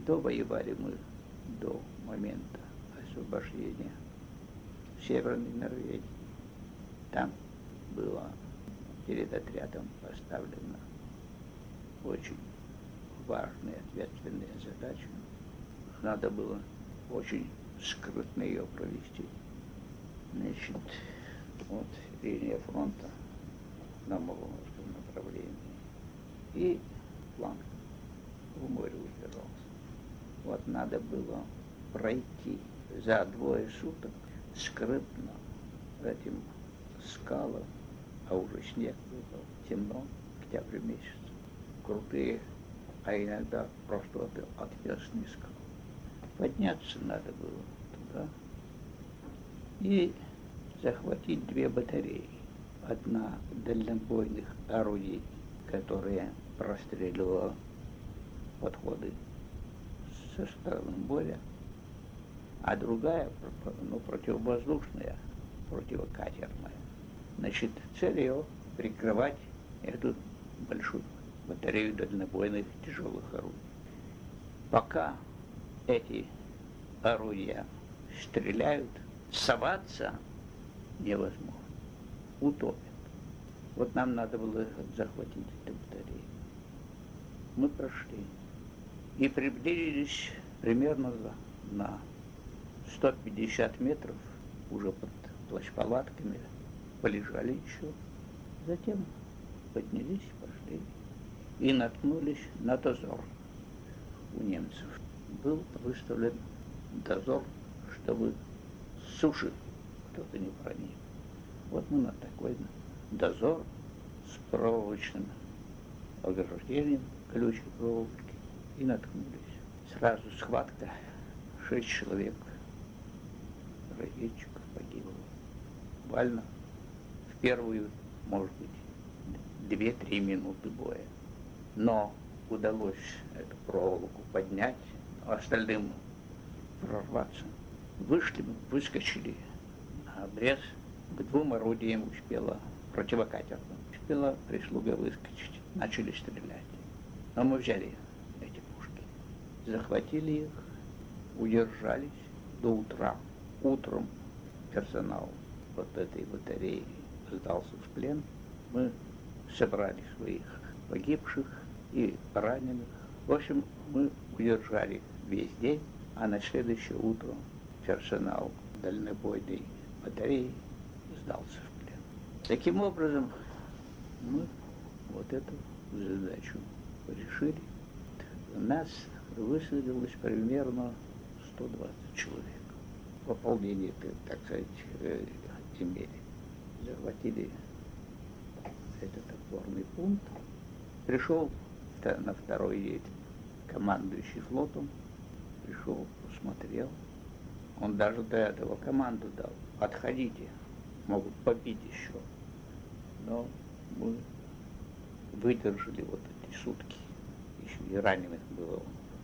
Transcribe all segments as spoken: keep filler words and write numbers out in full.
Довоевали мы до момента освобождения Северной Норвегии. Там была перед отрядом поставлена очень важная, ответственная задача. Надо было очень скрытно ее провести. Значит, вот линия фронта на Мурманском направлении и фланг в море упирался. Вот надо было пройти за двое суток скрытно этим скалам, а уже снег был, темно, октябрь месяц, крутые, а иногда просто отвесные скалы. Подняться надо было туда и захватить две батареи. Одна дальнобойных орудий, которые простреливала подходы со стороны моря, а другая, ну, противовоздушная, противокатерная. Значит, цель ее прикрывать эту большую батарею дальнобойных тяжелых орудий. Пока эти орудия стреляют, соваться невозможно, утопят. Вот нам надо было захватить эту батарею. Мы прошли и приблизились примерно на сто пятьдесят метров, уже под плащ-палатками, полежали еще. Затем поднялись, пошли и наткнулись на дозор у немцев. Был выставлен дозор, чтобы с суши кто-то не проник. Вот мы на такой дозор с проволочным ограждением, колючей проволочки, и наткнулись. Сразу схватка, шесть человек разведчиков погибло. Буквально в первую, может быть, две-три минуты боя. Но удалось эту проволоку поднять, а остальным прорваться. Вышли мы, выскочили на обрез, к двум орудиям успела, противокатерным, успела прислуга выскочить. Начали стрелять. Но мы взяли эти пушки, захватили их, удержались до утра. Утром персонал вот этой батареи сдался в плен. Мы собрали своих погибших и раненых. В общем, мы удержали весь день, а на следующее утро персонал дальнобойной батареи сдался в плен. Таким образом, мы вот эту задачу решили. Нас высадилось примерно сто двадцать человек. Пополнение, так сказать, имели. Захватили этот опорный пункт. Пришел на второй день командующий флотом, пришел, посмотрел. Он даже до этого команду дал: отходите, могут побить еще. Но мы выдержали вот эти сутки. Еще и раненых было.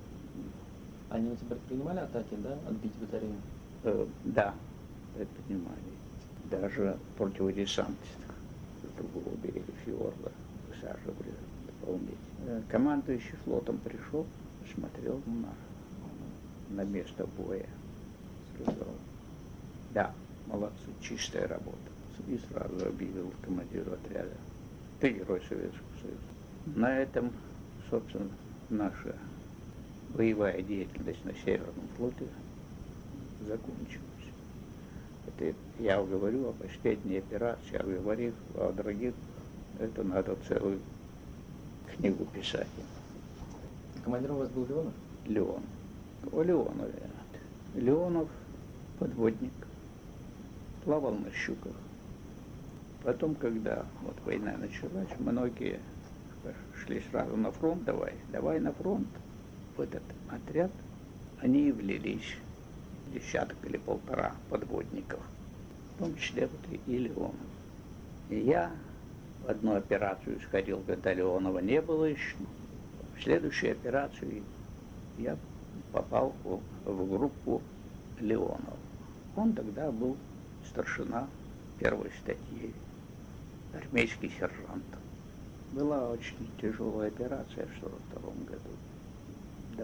А немцы предпринимали атаки, да, отбить батарею? Э, да, предпринимали. Даже противодесант с другого берега фьорда высаживали дополнительно. Командующий флотом пришел, посмотрел на, на место боя. Сказал: да, молодцы, чистая работа. И сразу объявил командиру отряда: ты герой Советского Союза. На этом, собственно, наша боевая деятельность на Северном флоте закончилась. Это я говорю о последней операции, а говорив о других, это надо целую книгу писать. Командиром у вас был Леонов? Леон. О Леонове. Леонов подводник, плавал на щуках. Потом, когда вот война началась, многие шли сразу на фронт, давай, давай на фронт. В этот отряд они и влились, десяток или полтора подводников, в том числе вот и Леонов. И я в одну операцию сходил, когда Леонова не было еще. В следующую операцию я попал в, в группу Леонова. Он тогда был старшина первой статьи, армейский сержант. Была очень тяжелая операция в сорок втором году. До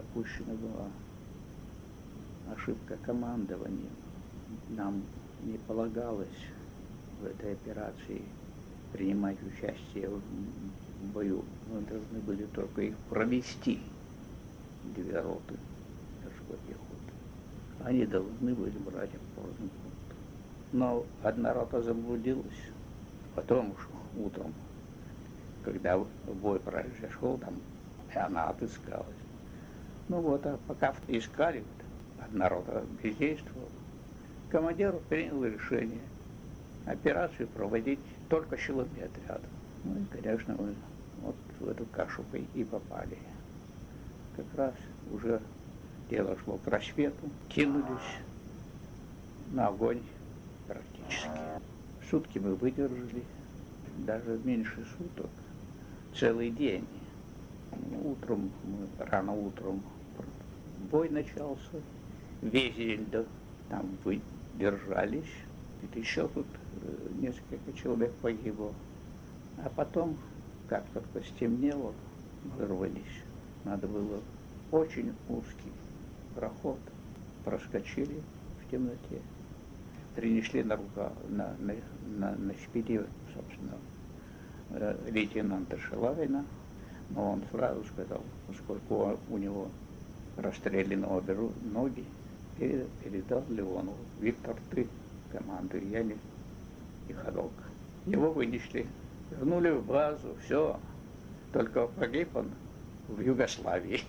допущена была ошибка командования. Нам не полагалось в этой операции принимать участие в бою. Мы должны были только их провести, две роты морской пехоты. Они должны были брать опорный пункт. Но одна рота заблудилась. Потом уж утром, когда бой произошел, там и она отыскалась. Ну вот, а пока искали, одна рота бездействовала. Командир принял решение операцию проводить только силами отряда. Ну и, конечно, мы вот в эту кашу и попали. Как раз уже дело шло к рассвету, кинулись на огонь практически. Сутки мы выдержали, даже меньше суток, целый день. Утром, мы, рано утром бой начался, весь день да, там выдержались. Это еще тут несколько человек погибло. А потом, как только стемнело, вырвались. Надо было очень узкий проход, проскочили в темноте. Принесли на руках, на, на, на, на шпиде, собственно, лейтенанта Шилавина, но он сразу сказал, поскольку у него расстреляны обе ноги, передал Леонову: Виктор, ты командуй, я не, не ходок. Его вынесли, вернули в базу, все, только погиб он в Югославии.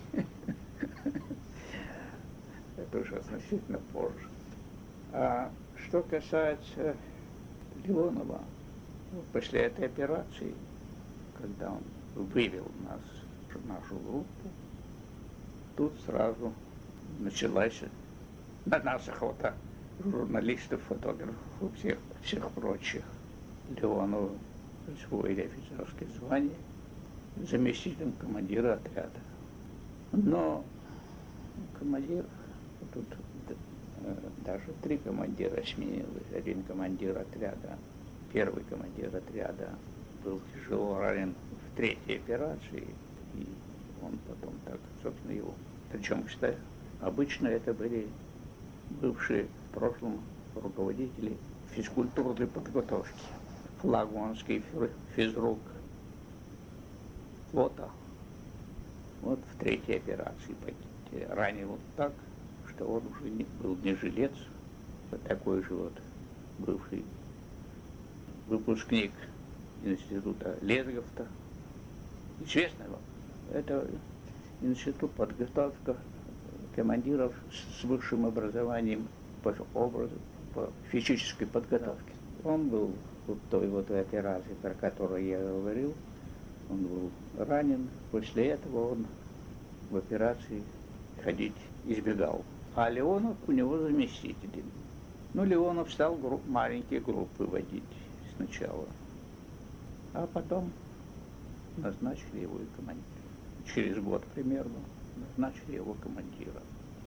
Это уже значительно позже. А что касается Леонова, после этой операции, когда он вывел нас, нашу группу, тут сразу началась на нас охота журналистов, фотографов, всех, всех прочих. Леонову присвоили офицерское звание заместителем командира отряда. Но командир, тут даже три командира сменилось. Один командир отряда, первый командир отряда был тяжело ранен в третьей операции, и он потом так, собственно, его. Причем, кстати, обычно это были бывшие в прошлом руководители физкультурной подготовки. Флагманский физрук флота. Вот в третьей операции ранил вот так, что он уже не, был не жилец, а такой же вот бывший выпускник института Лезговта. Известно вам, это институт подготовки командиров с высшим образованием по образу, по физической подготовке. Он был в той вот операции, про которую я говорил, он был ранен. После этого он в операции ходить избегал. А Леонов у него заместитель. Ну, Леонов стал групп, маленькие группы водить сначала, а потом назначили его и командиром. Через год примерно назначили его командиром.